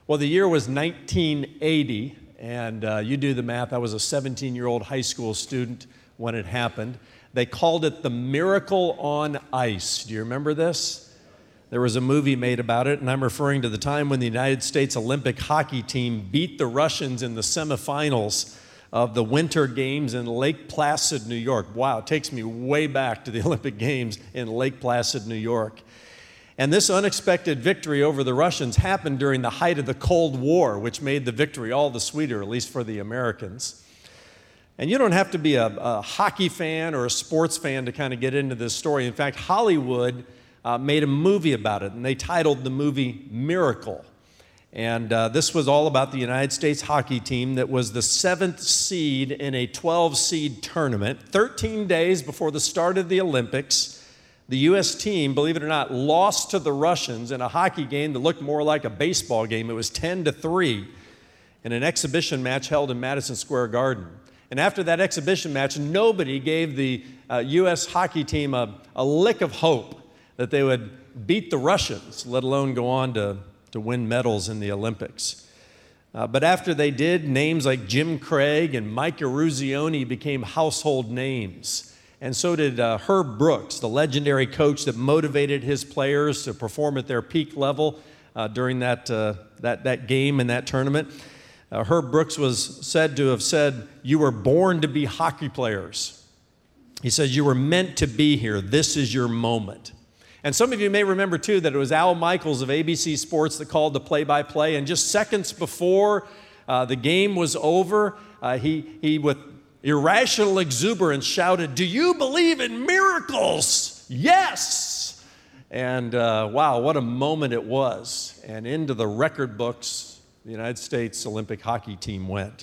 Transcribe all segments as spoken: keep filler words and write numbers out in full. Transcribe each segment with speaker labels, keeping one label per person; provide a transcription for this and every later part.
Speaker 1: Well, the year was nineteen eighty, and uh, you do the math. I was a seventeen-year-old high school student when it happened. They called it the Miracle on Ice. Do you remember this? There was a movie made about it, and I'm referring to the time when the United States Olympic hockey team beat the Russians in the semifinals of the Winter Games in Lake Placid, New York. Wow, it takes me way back to the Olympic Games in Lake Placid, New York. And this unexpected victory over the Russians happened during the height of the Cold War, which made the victory all the sweeter, at least for the Americans. And you don't have to be a, a hockey fan or a sports fan to kind of get into this story. In fact, Hollywood uh, made a movie about it, and they titled the movie Miracle. And uh, this was all about the United States hockey team that was the seventh seed in a twelve-seed tournament. thirteen days before the start of the Olympics, the U S team, believe it or not, lost to the Russians in a hockey game that looked more like a baseball game. It was ten to three in an exhibition match held in Madison Square Garden. And after that exhibition match, nobody gave the uh, U S hockey team a, a lick of hope that they would beat the Russians, let alone go on to, to win medals in the Olympics. Uh, but after they did, names like Jim Craig and Mike Eruzione became household names. And so did uh, Herb Brooks, the legendary coach that motivated his players to perform at their peak level uh, during that, uh, that, that game and that tournament. Uh, Herb Brooks was said to have said, "You were born to be hockey players." He says, "You were meant to be here. This is your moment." And some of you may remember, too, that it was Al Michaels of A B C Sports that called the play-by-play. And just seconds before uh, the game was over, uh, he, he, with irrational exuberance, shouted, "Do you believe in miracles?" "Yes!" And uh, wow, what a moment it was. And into the record books, the United States Olympic hockey team went.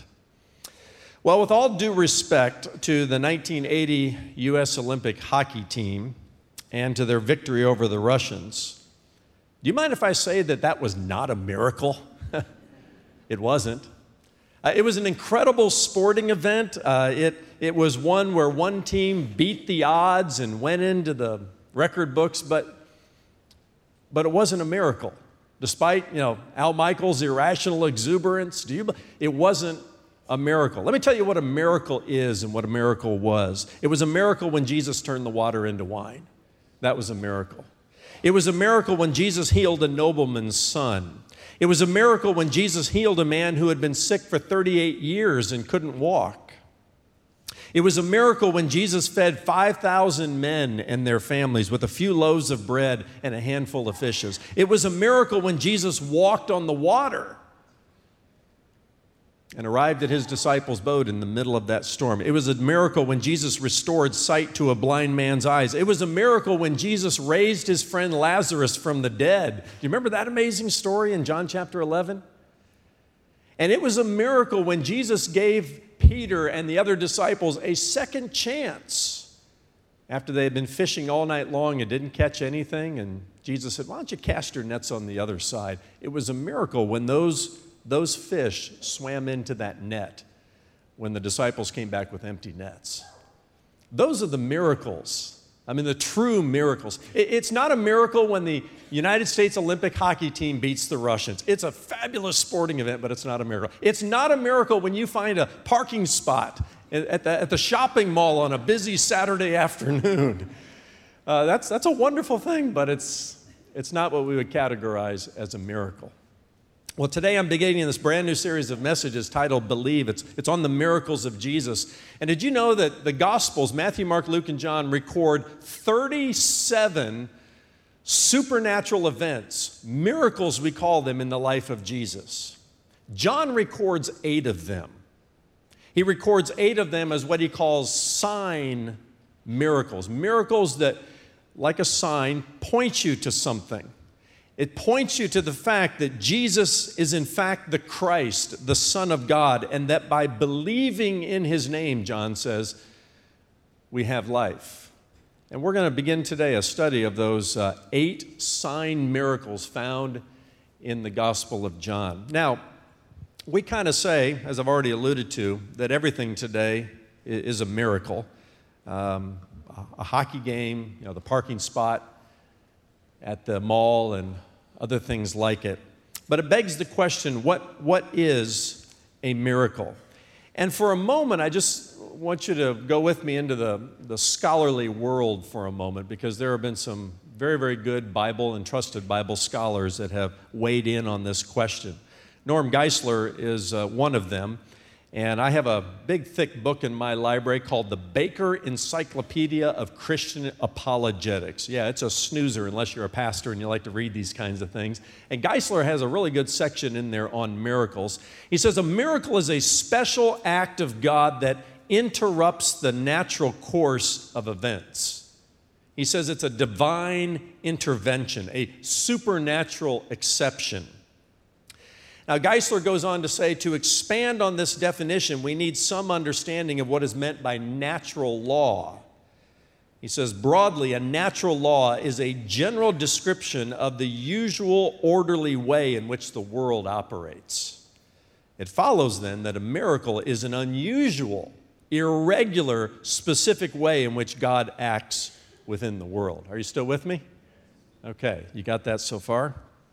Speaker 1: Well, with all due respect to the nineteen eighty U S Olympic hockey team and to their victory over the Russians, do you mind if I say that that was not a miracle? It wasn't. Uh, it was an incredible sporting event. Uh, it, it was one where one team beat the odds and went into the record books, but, but it wasn't a miracle. Despite, you know, Al Michaels' irrational exuberance, do you, it wasn't a miracle. Let me tell you what a miracle is and what a miracle was. It was a miracle when Jesus turned the water into wine. That was a miracle. It was a miracle when Jesus healed a nobleman's son. It was a miracle when Jesus healed a man who had been sick for thirty-eight years and couldn't walk. It was a miracle when Jesus fed five thousand men and their families with a few loaves of bread and a handful of fishes. It was a miracle when Jesus walked on the water and arrived at his disciples' boat in the middle of that storm. It was a miracle when Jesus restored sight to a blind man's eyes. It was a miracle when Jesus raised his friend Lazarus from the dead. Do you remember that amazing story in John chapter eleven? And it was a miracle when Jesus gave Peter and the other disciples a second chance after they had been fishing all night long and didn't catch anything. And Jesus said, "Why don't you cast your nets on the other side?" It was a miracle when those Those fish swam into that net when the disciples came back with empty nets. Those are the miracles. I mean, the true miracles. It's not a miracle when the United States Olympic hockey team beats the Russians. It's a fabulous sporting event, but it's not a miracle. It's not a miracle when you find a parking spot at the, at the shopping mall on a busy Saturday afternoon. Uh, that's, that's a wonderful thing, but it's, it's not what we would categorize as a miracle. Well, today I'm beginning this brand new series of messages titled Believe. It's, it's on the miracles of Jesus. And did you know that the Gospels, Matthew, Mark, Luke, and John, record thirty-seven supernatural events, miracles we call them, in the life of Jesus? John records eight of them. He records eight of them as what he calls sign miracles, miracles that, like a sign, point you to something. It points you to the fact that Jesus is in fact the Christ, the Son of God, and that by believing in his name, John says, we have life. And we're going to begin today a study of those uh, eight sign miracles found in the Gospel of John. Now, we kind of say, as I've already alluded to, that everything today is a miracle. Um, a hockey game, you know, the parking spot at the mall and other things like it. But it begs the question, what, what is a miracle? And for a moment, I just want you to go with me into the, the scholarly world for a moment, because there have been some very, very good Bible and trusted Bible scholars that have weighed in on this question. Norm Geisler is uh, one of them, and I have a big, thick book in my library called the Baker Encyclopedia of Christian Apologetics. Yeah, it's a snoozer unless you're a pastor and you like to read these kinds of things. And Geisler has a really good section in there on miracles. He says, a miracle is a special act of God that interrupts the natural course of events. He says it's a divine intervention, a supernatural exception. Now, Geisler goes on to say, to expand on this definition, we need some understanding of what is meant by natural law. He says, broadly, a natural law is a general description of the usual orderly way in which the world operates. It follows then that a miracle is an unusual, irregular, specific way in which God acts within the world. Are you still with me? Okay, you got that so far?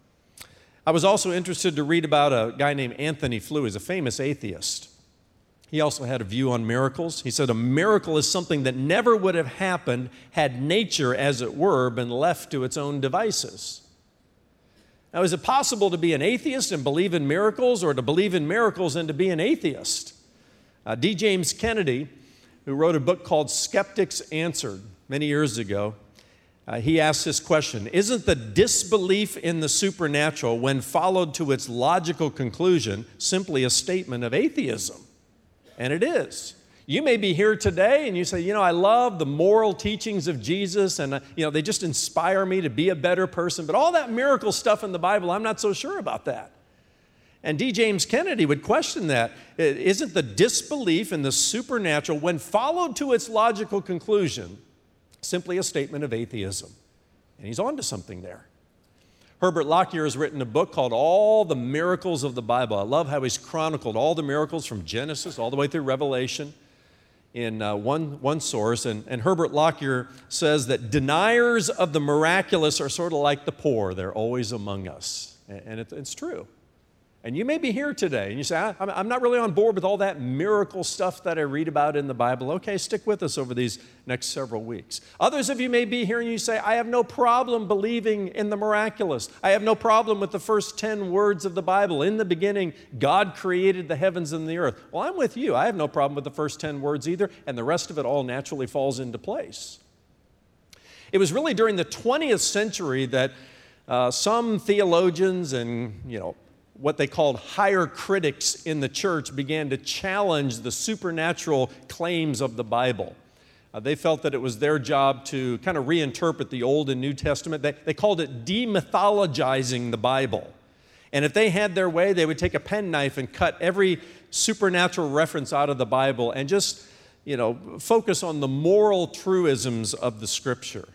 Speaker 1: I was also interested to read about a guy named Anthony Flew. He's a famous atheist. He also had a view on miracles. He said a miracle is something that never would have happened had nature, as it were, been left to its own devices. Now, is it possible to be an atheist and believe in miracles, or to believe in miracles and to be an atheist? Uh, D. James Kennedy, who wrote a book called Skeptics Answered many years ago, Uh, he asked this question: isn't the disbelief in the supernatural, when followed to its logical conclusion, simply a statement of atheism? And it is. You may be here today and you say, you know, I love the moral teachings of Jesus, and uh, you know, they just inspire me to be a better person, but all that miracle stuff in the Bible, I'm not so sure about that. And D. James Kennedy would question that. Isn't the disbelief in the supernatural, when followed to its logical conclusion, simply a statement of atheism? And he's on to something there. Herbert Lockyer has written a book called All the Miracles of the Bible. I love how he's chronicled all the miracles from Genesis all the way through Revelation in uh, one, one source. And, and Herbert Lockyer says that deniers of the miraculous are sort of like the poor. They're always among us. And, and it, it's true. And you may be here today and you say, I'm, I'm not really on board with all that miracle stuff that I read about in the Bible. Okay, stick with us over these next several weeks. Others of you may be here and you say, I have no problem believing in the miraculous. I have no problem with the first ten words of the Bible. In the beginning, God created the heavens and the earth. Well, I'm with you. I have no problem with the first ten words either, and the rest of it all naturally falls into place. It was really during the twentieth century that uh, some theologians and, you know, what they called higher critics in the church began to challenge the supernatural claims of the Bible. Uh, they felt that it was their job to kind of reinterpret the Old and New Testament. They, they called it demythologizing the Bible. And if they had their way, they would take a penknife and cut every supernatural reference out of the Bible and just, you know, focus on the moral truisms of the Scripture.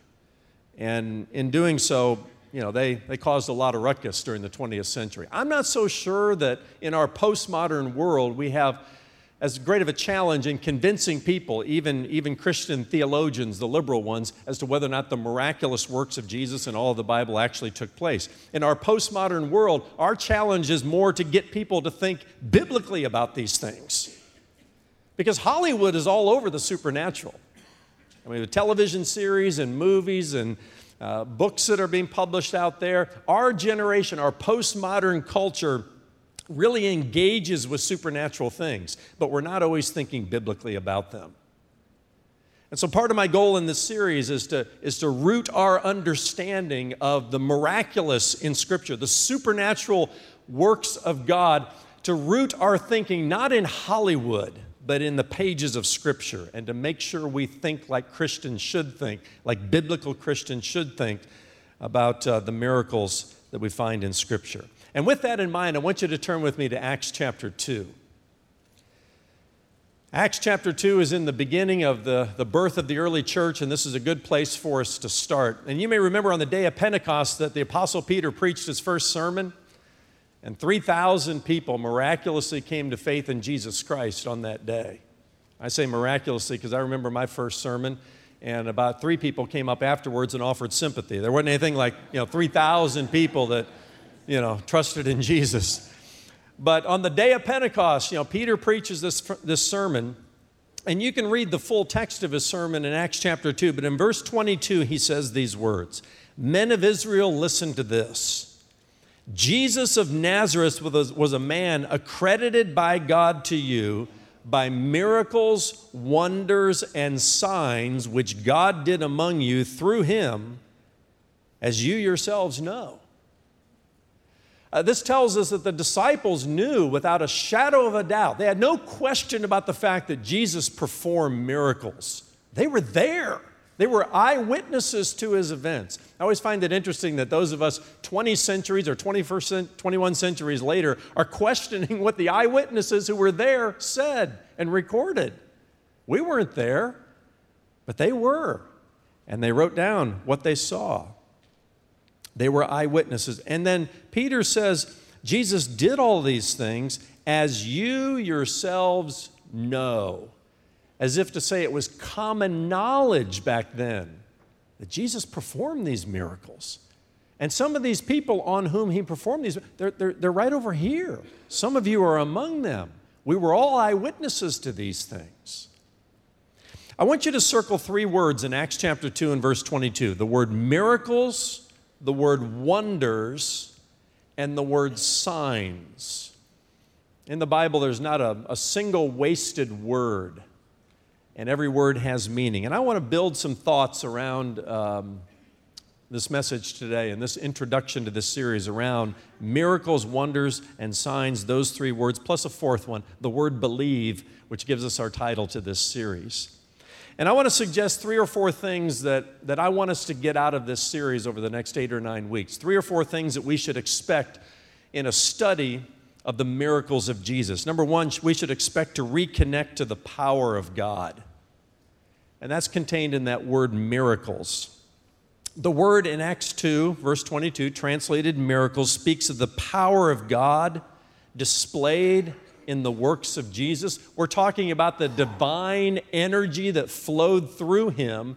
Speaker 1: And in doing so, you know, they, they caused a lot of ruckus during the twentieth century. I'm not so sure that in our postmodern world we have as great of a challenge in convincing people, even, even Christian theologians, the liberal ones, as to whether or not the miraculous works of Jesus and all of the Bible actually took place. In our postmodern world, our challenge is more to get people to think biblically about these things. Because Hollywood is all over the supernatural. I mean, the television series and movies and Uh, books that are being published out there. Our generation, our postmodern culture really engages with supernatural things, but we're not always thinking biblically about them. And so part of my goal in this series is to, is to root our understanding of the miraculous in Scripture, the supernatural works of God, to root our thinking not in Hollywood, but in the pages of Scripture, and to make sure we think like Christians should think, like biblical Christians should think about uh, the miracles that we find in Scripture. And with that in mind, I want you to turn with me to Acts chapter two. Acts chapter two is in the beginning of the, the birth of the early church, and this is a good place for us to start. And you may remember on the day of Pentecost that the Apostle Peter preached his first sermon, and three thousand people miraculously came to faith in Jesus Christ on that day. I say miraculously because I remember my first sermon, and about three people came up afterwards and offered sympathy. There wasn't anything like, you know, three thousand people that you know, trusted in Jesus. But on the day of Pentecost, you know, Peter preaches this, this sermon, and you can read the full text of his sermon in Acts chapter two, but in verse twenty-two, he says these words, "Men of Israel, listen to this. Jesus of Nazareth was, was a man accredited by God to you by miracles, wonders, and signs which God did among you through him, as you yourselves know." Uh, this tells us that the disciples knew without a shadow of a doubt. They had no question about the fact that Jesus performed miracles. They were there. They were eyewitnesses to his events. I always find it interesting that those of us twenty centuries or twenty-first, twenty-one centuries later are questioning what the eyewitnesses who were there said and recorded. We weren't there, but they were. And they wrote down what they saw. They were eyewitnesses. And then Peter says, Jesus did all these things as you yourselves know. As if to say it was common knowledge back then that Jesus performed these miracles. And some of these people on whom he performed these, they're, they're, they're right over here. Some of you are among them. We were all eyewitnesses to these things. I want you to circle three words in Acts chapter two and verse twenty-two. The word miracles, the word wonders, and the word signs. In the Bible, there's not a, a single wasted word, and every word has meaning. And I want to build some thoughts around um, this message today and this introduction to this series around miracles, wonders, and signs, those three words, plus a fourth one, the word believe, which gives us our title to this series. And I want to suggest three or four things that, that I want us to get out of this series over the next eight or nine weeks. Three or four things that we should expect in a study of the miracles of Jesus. Number one, we should expect to reconnect to the power of God. And that's contained in that word miracles. The word in Acts two, verse twenty-two, translated miracles, speaks of the power of God displayed in the works of Jesus. We're talking about the divine energy that flowed through him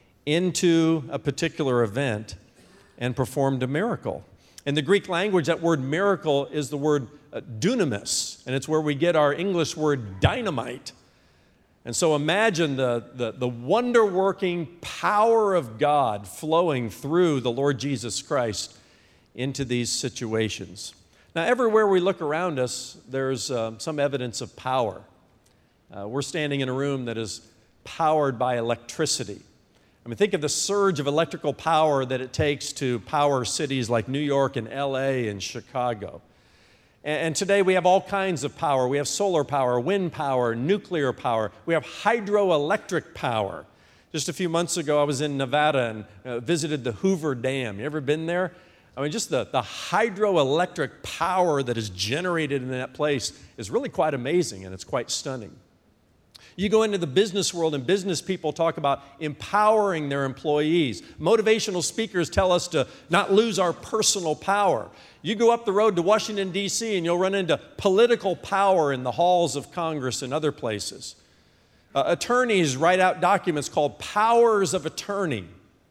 Speaker 1: into a particular event and performed a miracle. In the Greek language, that word miracle is the word uh, dunamis, and it's where we get our English word dynamite. And so imagine the, the, the wonder-working power of God flowing through the Lord Jesus Christ into these situations. Now, everywhere we look around us, there's uh, some evidence of power. Uh, we're standing in a room that is powered by electricity. I mean, think of the surge of electrical power that it takes to power cities like New York and L A and Chicago. And, and today we have all kinds of power. We have solar power, wind power, nuclear power. We have hydroelectric power. Just a few months ago, I was in Nevada and uh, visited the Hoover Dam. You ever been there? I mean, just the, the hydroelectric power that is generated in that place is really quite amazing, and it's quite stunning. You go into the business world, and business people talk about empowering their employees. Motivational speakers tell us to not lose our personal power. You go up the road to Washington, D C, and you'll run into political power in the halls of Congress and other places. Uh, attorneys write out documents called powers of attorney.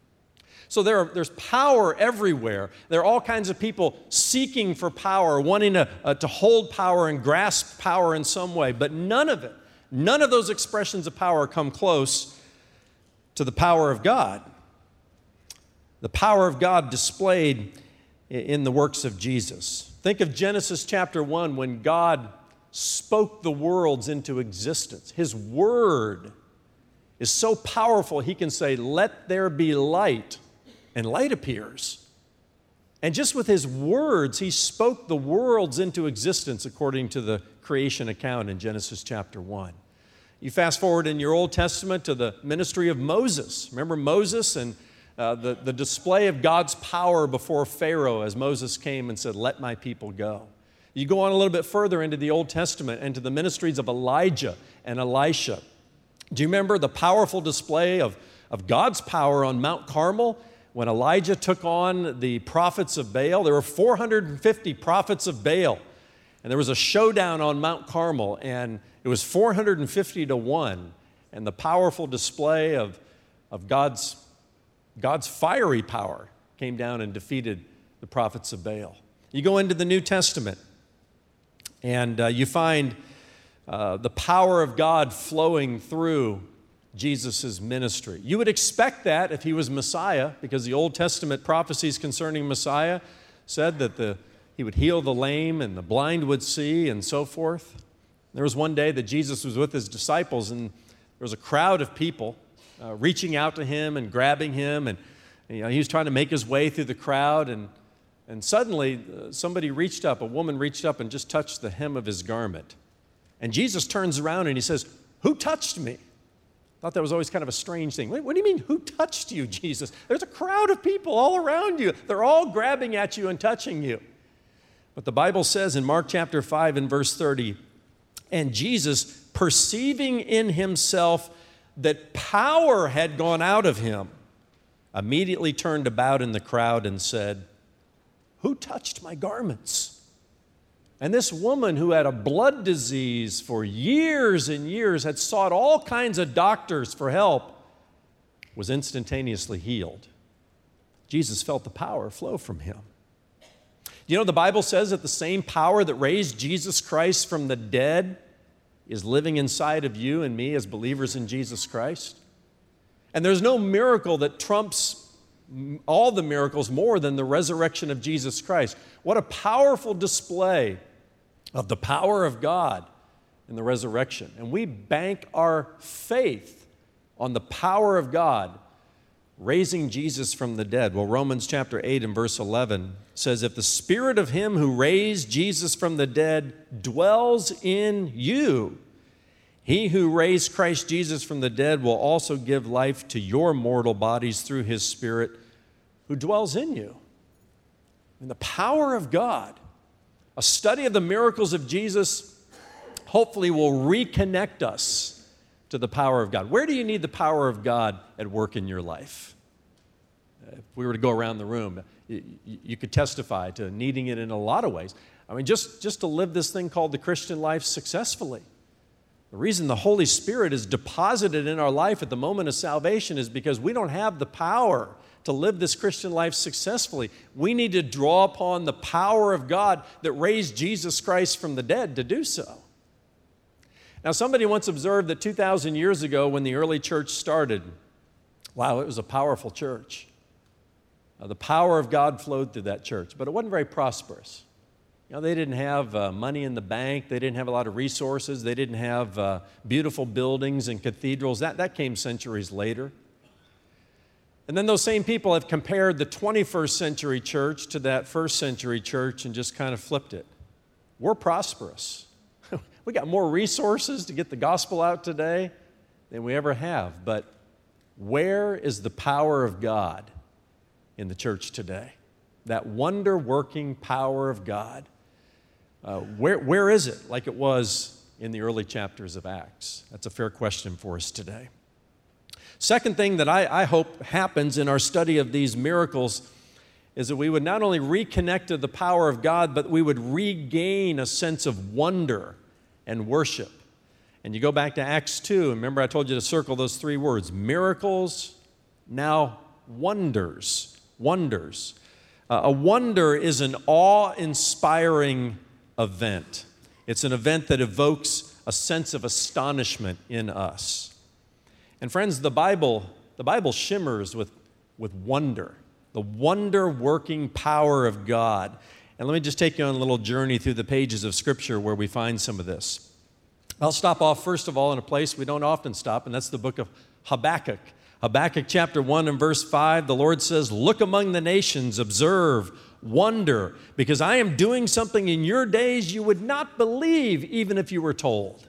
Speaker 1: So there are, there's power everywhere. There are all kinds of people seeking for power, wanting to, uh, to hold power and grasp power in some way. But none of it, none of those expressions of power come close to the power of God. The power of God displayed in the works of Jesus. Think of Genesis chapter one when God spoke the worlds into existence. His word is so powerful, he can say, "Let there be light," and light appears. And just with his words, he spoke the worlds into existence according to the creation account in Genesis chapter one. You fast forward in your Old Testament to the ministry of Moses. Remember Moses and uh, the, the display of God's power before Pharaoh as Moses came and said, "Let my people go." You go on a little bit further into the Old Testament and to the ministries of Elijah and Elisha. Do you remember the powerful display of, of God's power on Mount Carmel? When Elijah took on the prophets of Baal, there were four hundred fifty prophets of Baal. And there was a showdown on Mount Carmel, and it was four hundred fifty to one. And the powerful display of, of God's, God's fiery power came down and defeated the prophets of Baal. You go into the New Testament, and uh, you find uh, the power of God flowing through Jesus' ministry. You would expect that if he was Messiah, because the Old Testament prophecies concerning Messiah said that the, he would heal the lame and the blind would see and so forth. There was one day that Jesus was with his disciples, and there was a crowd of people uh, reaching out to him and grabbing him, and you know, he was trying to make his way through the crowd, and, and suddenly uh, somebody reached up, a woman reached up and just touched the hem of his garment. And Jesus turns around and he says, "Who touched me?" Thought that was always kind of a strange thing. What, what do you mean, who touched you, Jesus? There's a crowd of people all around you. They're all grabbing at you and touching you. But the Bible says in Mark chapter five and verse thirty, and Jesus, perceiving in himself that power had gone out of him, immediately turned about in the crowd and said, "Who touched my garments?" And this woman who had a blood disease for years and years, had sought all kinds of doctors for help, was instantaneously healed. Jesus felt the power flow from him. You know, the Bible says that the same power that raised Jesus Christ from the dead is living inside of you and me as believers in Jesus Christ. And there's no miracle that trumps all the miracles more than the resurrection of Jesus Christ. What a powerful display of the power of God in the resurrection. And we bank our faith on the power of God raising Jesus from the dead. Well, Romans chapter eight and verse eleven says, if the spirit of him who raised Jesus from the dead dwells in you, he who raised Christ Jesus from the dead will also give life to your mortal bodies through his Spirit who dwells in you. And the power of God, a study of the miracles of Jesus, hopefully will reconnect us to the power of God. Where do you need the power of God at work in your life? If we were to go around the room, you, you could testify to needing it in a lot of ways. I mean, just, just to live this thing called the Christian life successfully. The reason the Holy Spirit is deposited in our life at the moment of salvation is because we don't have the power to live this Christian life successfully. We need to draw upon the power of God that raised Jesus Christ from the dead to do so. Now, somebody once observed that two thousand years ago when the early church started, wow, it was a powerful church. Uh, the power of God flowed through that church, but it wasn't very prosperous. You know, they didn't have uh, money in the bank. They didn't have a lot of resources. They didn't have uh, beautiful buildings and cathedrals. That, that came centuries later. And then those same people have compared the twenty-first century church to that first century church and just kind of flipped it. We're prosperous. We got more resources to get the gospel out today than we ever have. But where is the power of God in the church today? That wonder-working power of God. Uh, where, where is it like it was in the early chapters of Acts? That's a fair question for us today. Second thing that I, I hope happens in our study of these miracles is that we would not only reconnect to the power of God, but we would regain a sense of wonder and worship. And you go back to Acts two, remember I told you to circle those three words, miracles, now wonders, wonders. Uh, a wonder is an awe-inspiring event. It's an event that evokes a sense of astonishment in us. And friends, the Bible, the Bible shimmers with, with wonder, the wonder-working power of God. And let me just take you on a little journey through the pages of Scripture where we find some of this. I'll stop off, first of all, in a place we don't often stop, and that's the book of Habakkuk. Habakkuk chapter one and verse five, the Lord says, look among the nations, observe, wonder, because I am doing something in your days you would not believe even if you were told.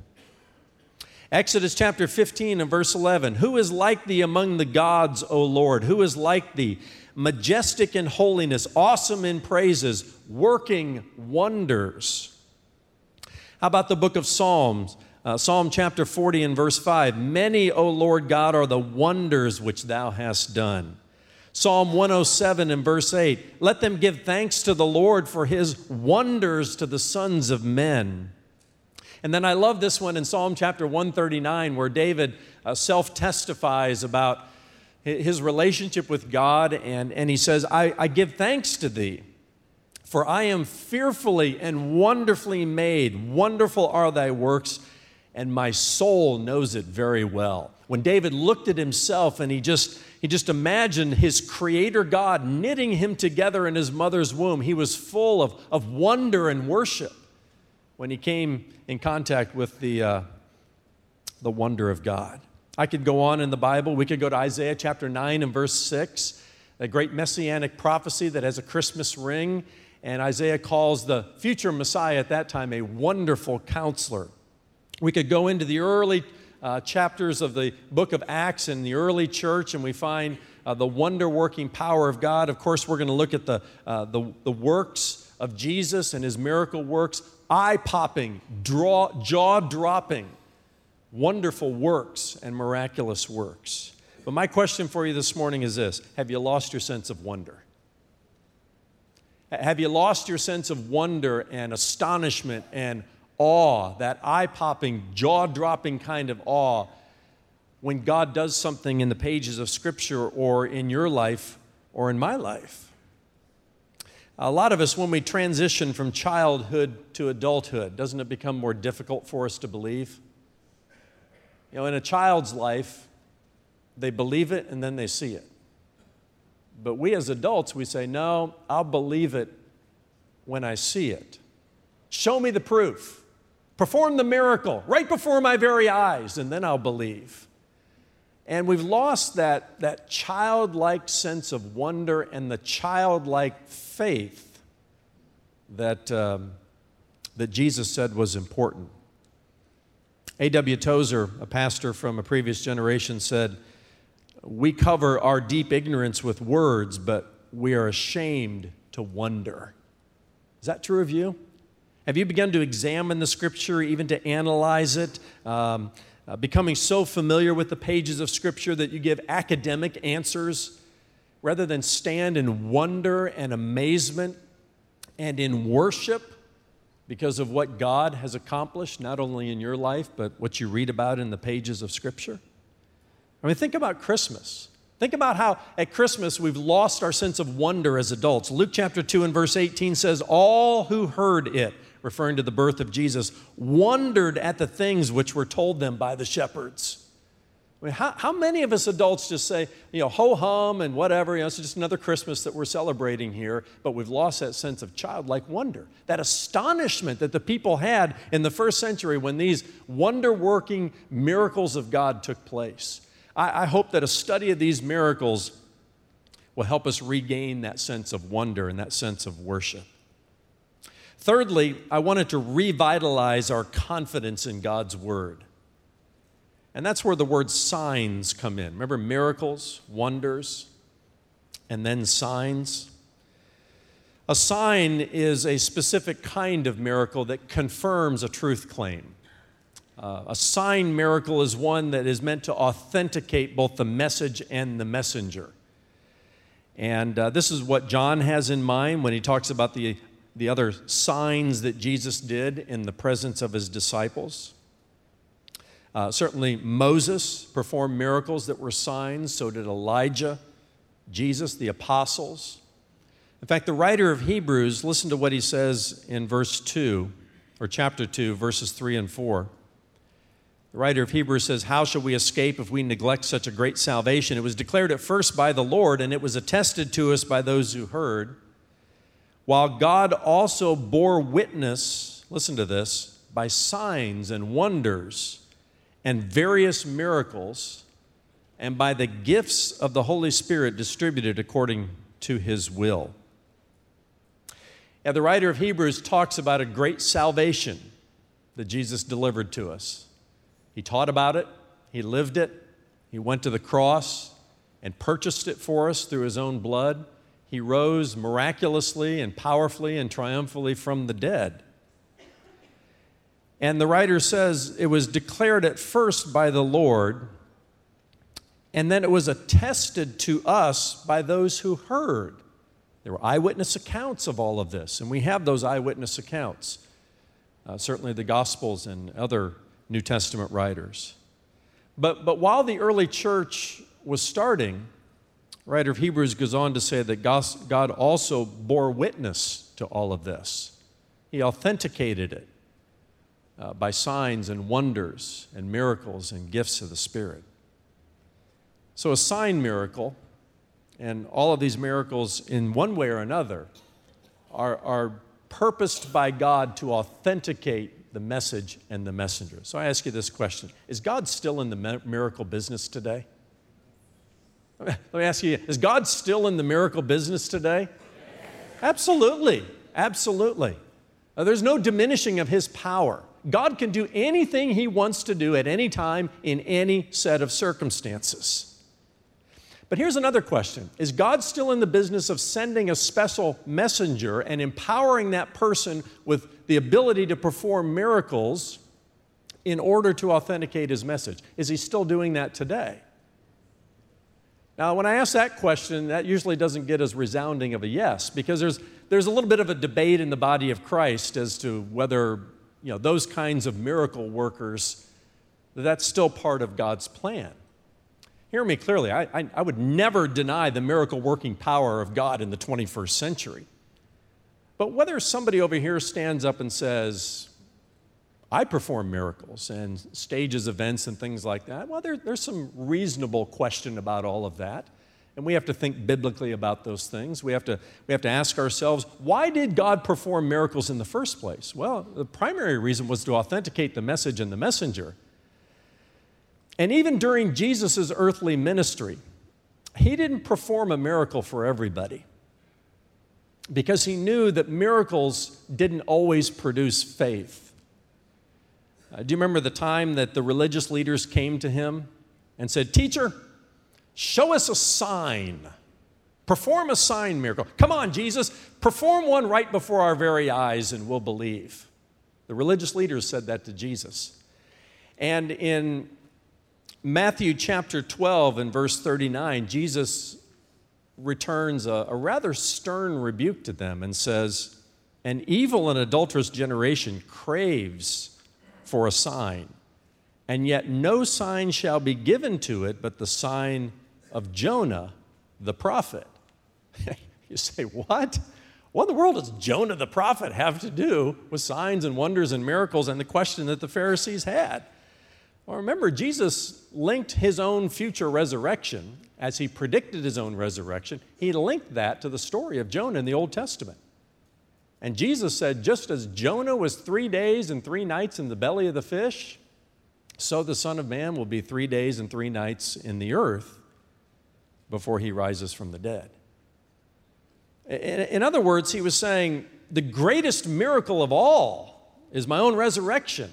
Speaker 1: Exodus chapter fifteen and verse eleven, who is like thee among the gods, O Lord? Who is like thee? Majestic in holiness, awesome in praises, working wonders. How about the book of Psalms? Uh, Psalm chapter forty and verse five, many, O Lord God, are the wonders which thou hast done. Psalm one oh seven and verse eight, let them give thanks to the Lord for his wonders to the sons of men. And then I love this one in Psalm chapter one thirty-nine where David uh, self-testifies about his relationship with God, and, and he says, I, I give thanks to thee, For I am fearfully and wonderfully made. Wonderful are thy works, and my soul knows it very well. When David looked at himself and he just, he just imagined his creator God knitting him together in his mother's womb, he was full of, of wonder and worship when he came in contact with the, uh, the wonder of God. I could go on in the Bible. We could go to Isaiah chapter nine and verse six, a great messianic prophecy that has a Christmas ring. And Isaiah calls the future Messiah at that time a wonderful counselor. We could go into the early uh, chapters of the book of Acts in the early church, and we find uh, the wonder-working power of God. Of course, we're going to look at the, uh, the, the works of Jesus and his miracle works, eye-popping, draw, jaw-dropping, wonderful works and miraculous works. But my question for you this morning is this: have you lost your sense of wonder? Have you lost your sense of wonder and astonishment and awe, that eye-popping, jaw-dropping kind of awe when God does something in the pages of Scripture or in your life or in my life? A lot of us, when we transition from childhood to adulthood, doesn't it become more difficult for us to believe? You know, in a child's life, they believe it and then they see it. But we as adults, we say, no, I'll believe it when I see it. Show me the proof. Perform the miracle right before my very eyes, and then I'll believe. And we've lost that, that childlike sense of wonder and the childlike faith that, um, that Jesus said was important. A W Tozer, a pastor from a previous generation, said, "We cover our deep ignorance with words, but we are ashamed to wonder." Is that true of you? Have you begun to examine the Scripture, even to analyze it, um, uh, becoming so familiar with the pages of Scripture that you give academic answers rather than stand in wonder and amazement and in worship because of what God has accomplished, not only in your life, but what you read about in the pages of Scripture? I mean, think about Christmas. Think about how at Christmas we've lost our sense of wonder as adults. Luke chapter two and verse eighteen says, "All who heard it," referring to the birth of Jesus, "wondered at the things which were told them by the shepherds." I mean, how, how many of us adults just say, you know, ho-hum and whatever, you know, it's just another Christmas that we're celebrating here, but we've lost that sense of childlike wonder, that astonishment that the people had in the first century when these wonder-working miracles of God took place. I, I hope that a study of these miracles will help us regain that sense of wonder and that sense of worship. Thirdly, I wanted to revitalize our confidence in God's Word. And that's where the word signs come in. Remember, miracles, wonders, and then signs. A sign is a specific kind of miracle that confirms a truth claim. Uh, a sign miracle is one that is meant to authenticate both the message and the messenger. And uh, this is what John has in mind when he talks about the, the other signs that Jesus did in the presence of his disciples. Uh, certainly Moses performed miracles that were signs, so did Elijah, Jesus, the apostles. In fact, the writer of Hebrews, listen to what he says in verse two, or chapter two, verses three and four. The writer of Hebrews says, "How shall we escape if we neglect such a great salvation? It was declared at first by the Lord, and it was attested to us by those who heard. While God also bore witness," listen to this, "by signs and wonders and various miracles, and by the gifts of the Holy Spirit distributed according to his will." And the writer of Hebrews talks about a great salvation that Jesus delivered to us. He taught about it, he lived it, he went to the cross and purchased it for us through his own blood. He rose miraculously and powerfully and triumphantly from the dead. And the writer says it was declared at first by the Lord, and then it was attested to us by those who heard. There were eyewitness accounts of all of this, and we have those eyewitness accounts, uh, certainly the Gospels and other New Testament writers. But, but while the early church was starting, the writer of Hebrews goes on to say that God also bore witness to all of this. He authenticated it uh, by signs and wonders and miracles and gifts of the Spirit. So a sign miracle, and all of these miracles in one way or another, are, are purposed by God to authenticate the message and the messenger. So I ask you this question: is God still in the miracle business today? Let me ask you, is God still in the miracle business today? Yes. Absolutely, absolutely. Uh, there's no diminishing of His power. God can do anything He wants to do at any time in any set of circumstances. But here's another question. Is God still in the business of sending a special messenger and empowering that person with the ability to perform miracles in order to authenticate His message? Is He still doing that today? Now, when I ask that question, that usually doesn't get as resounding of a yes, because there's, there's a little bit of a debate in the body of Christ as to whether, you know, those kinds of miracle workers, that's still part of God's plan. Hear me clearly, I, I, I would never deny the miracle working power of God in the twenty-first century. But whether somebody over here stands up and says, I perform miracles and stages events and things like that, well, there, there's some reasonable question about all of that. And we have to think biblically about those things. We have to, we have to ask ourselves, why did God perform miracles in the first place? Well, the primary reason was to authenticate the message and the messenger. And even during Jesus' earthly ministry, He didn't perform a miracle for everybody, because He knew that miracles didn't always produce faith. Uh, do you remember the time that the religious leaders came to Him and said, Teacher, show us a sign. Perform a sign miracle. Come on, Jesus, perform one right before our very eyes and we'll believe. The religious leaders said that to Jesus. And in Matthew chapter twelve and verse thirty-nine, Jesus returns a, a rather stern rebuke to them and says, an evil and adulterous generation craves for a sign, and yet no sign shall be given to it but the sign of Jonah the prophet. You say, what? What in the world does Jonah the prophet have to do with signs and wonders and miracles and the question that the Pharisees had? Well, remember, Jesus linked His own future resurrection, as He predicted His own resurrection. He linked that to the story of Jonah in the Old Testament. And Jesus said, just as Jonah was three days and three nights in the belly of the fish, so the Son of Man will be three days and three nights in the earth before He rises from the dead. In other words, He was saying, the greatest miracle of all is my own resurrection.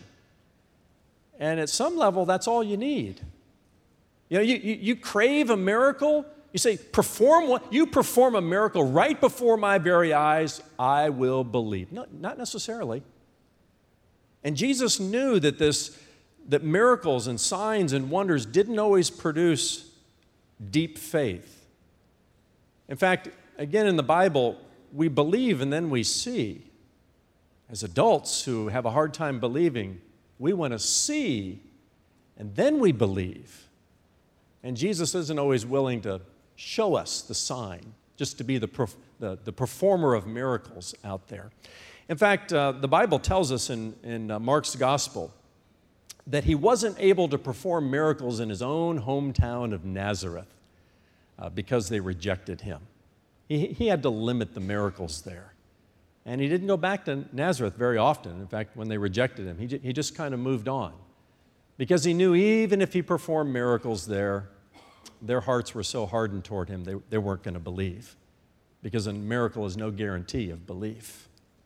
Speaker 1: And at some level, that's all you need. You know, you, you, you crave a miracle. You say, perform what? You perform a miracle right before my very eyes, I will believe. No, not necessarily. And Jesus knew that this, that miracles and signs and wonders didn't always produce deep faith. In fact, again in the Bible, we believe and then we see. As adults who have a hard time believing, we want to see and then we believe. And Jesus isn't always willing to show us the sign, just to be the, perf- the, the performer of miracles out there. In fact, uh, the Bible tells us in, in uh, Mark's gospel that He wasn't able to perform miracles in His own hometown of Nazareth uh, because they rejected Him. He, he had to limit the miracles there. And He didn't go back to Nazareth very often. In fact, when they rejected Him, he, j- he just kind of moved on, because He knew even if He performed miracles there, their hearts were so hardened toward Him, they, they weren't going to believe, because a miracle is no guarantee of belief.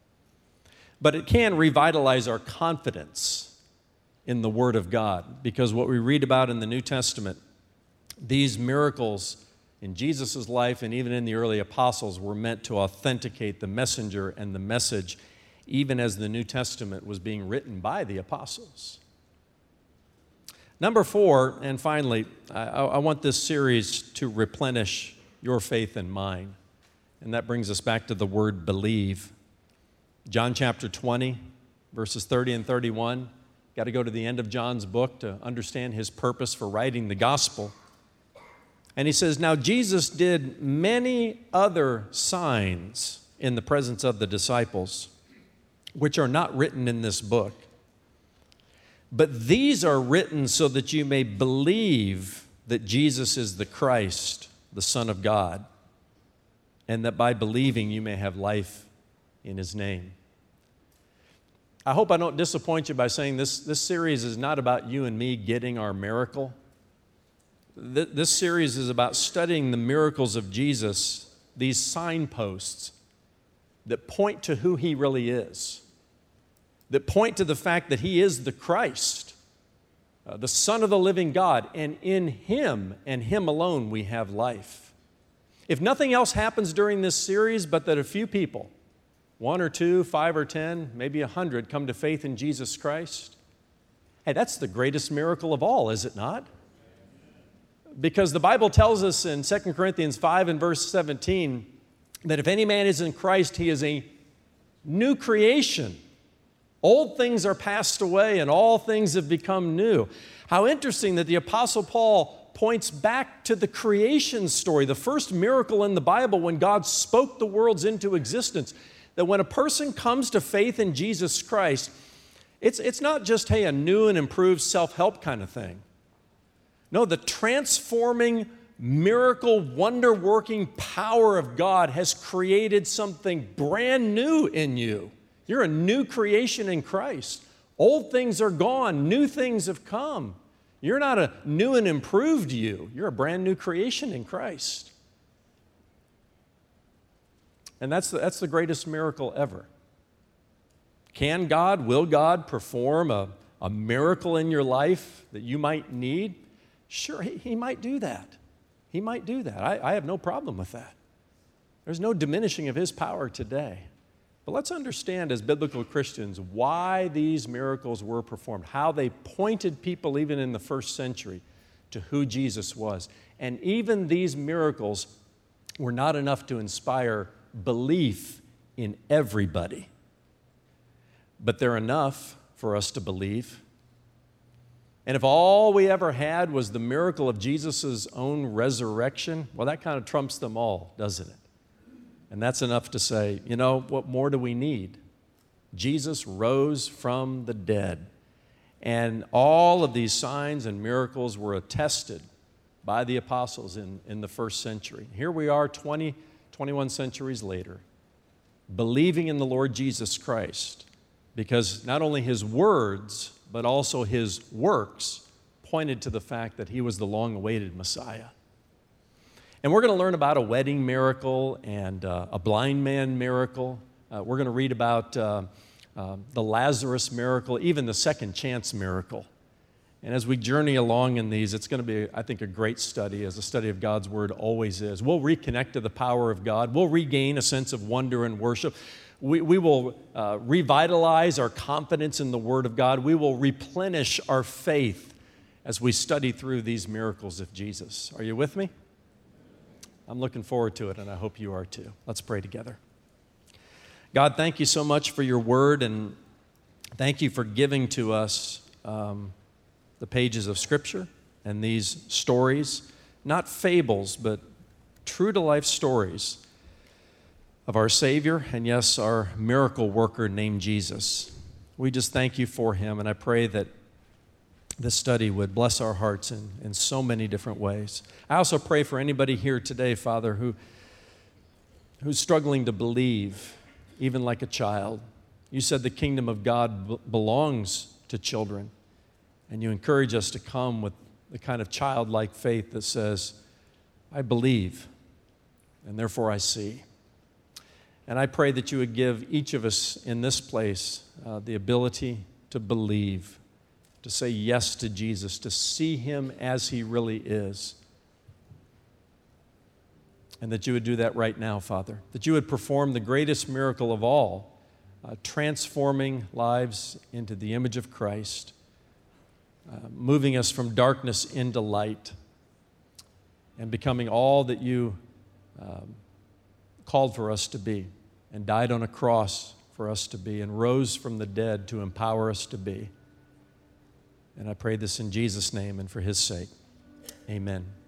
Speaker 1: But it can revitalize our confidence in the Word of God, because what we read about in the New Testament, these miracles in Jesus' life and even in the early apostles were meant to authenticate the messenger and the message, even as the New Testament was being written by the apostles. Number four, and finally, I, I want this series to replenish your faith and mine. And that brings us back to the word believe. John chapter twenty, verses thirty and thirty-one. Got to go to the end of John's book to understand his purpose for writing the gospel. And he says, now Jesus did many other signs in the presence of the disciples, which are not written in this book. But these are written so that you may believe that Jesus is the Christ, the Son of God, and that by believing you may have life in His name. I hope I don't disappoint you by saying this, this series is not about you and me getting our miracle. Th- this series is about studying the miracles of Jesus, these signposts that point to who He really is, that point to the fact that He is the Christ, uh, the Son of the living God, and in Him and Him alone we have life. If nothing else happens during this series but that a few people, one or two, five or ten, maybe a hundred, come to faith in Jesus Christ, hey, that's the greatest miracle of all, is it not? Because the Bible tells us in Second Corinthians five and verse seventeen that if any man is in Christ, he is a new creation. Old things are passed away and all things have become new. How interesting that the Apostle Paul points back to the creation story, the first miracle in the Bible when God spoke the worlds into existence. That when a person comes to faith in Jesus Christ, it's, it's not just, hey, a new and improved self-help kind of thing. No, the transforming, miracle, wonder-working power of God has created something brand new in you. You're a new creation in Christ. Old things are gone. New things have come. You're not a new and improved you. You're a brand new creation in Christ. And that's the, that's the greatest miracle ever. Can God, will God perform a, a miracle in your life that you might need? Sure, he, he might do that. He might do that. I, I have no problem with that. There's no diminishing of His power today. But let's understand as biblical Christians why these miracles were performed, how they pointed people even in the first century to who Jesus was. And even these miracles were not enough to inspire belief in everybody. But they're enough for us to believe. And if all we ever had was the miracle of Jesus' own resurrection, well, that kind of trumps them all, doesn't it? And that's enough to say, you know, what more do we need? Jesus rose from the dead. And all of these signs and miracles were attested by the apostles in, in the first century. Here we are twenty, twenty-one centuries later, believing in the Lord Jesus Christ, because not only His words, but also His works pointed to the fact that He was the long-awaited Messiah. And we're going to learn about a wedding miracle and uh, a blind man miracle. Uh, we're going to read about uh, uh, the Lazarus miracle, even the second chance miracle. And as we journey along in these, it's going to be, I think, a great study, as a study of God's Word always is. We'll reconnect to the power of God. We'll regain a sense of wonder and worship. We, we will uh, revitalize our confidence in the Word of God. We will replenish our faith as we study through these miracles of Jesus. Are you with me? I'm looking forward to it, and I hope you are too. Let's pray together. God, thank you so much for your word, and thank you for giving to us um, the pages of Scripture and these stories, not fables, but true-to-life stories of our Savior and, yes, our miracle worker named Jesus. We just thank you for Him, and I pray that this study would bless our hearts in, in so many different ways. I also pray for anybody here today, Father, who, who's struggling to believe, even like a child. You said the kingdom of God b- belongs to children, and you encourage us to come with the kind of childlike faith that says, I believe, and therefore I see. And I pray that you would give each of us in this place uh, the ability to believe, to say yes to Jesus, to see Him as He really is. And that you would do that right now, Father. That you would perform the greatest miracle of all, uh, transforming lives into the image of Christ, uh, moving us from darkness into light, and becoming all that you um, called for us to be, and died on a cross for us to be, and rose from the dead to empower us to be. And I pray this in Jesus' name and for His sake. Amen.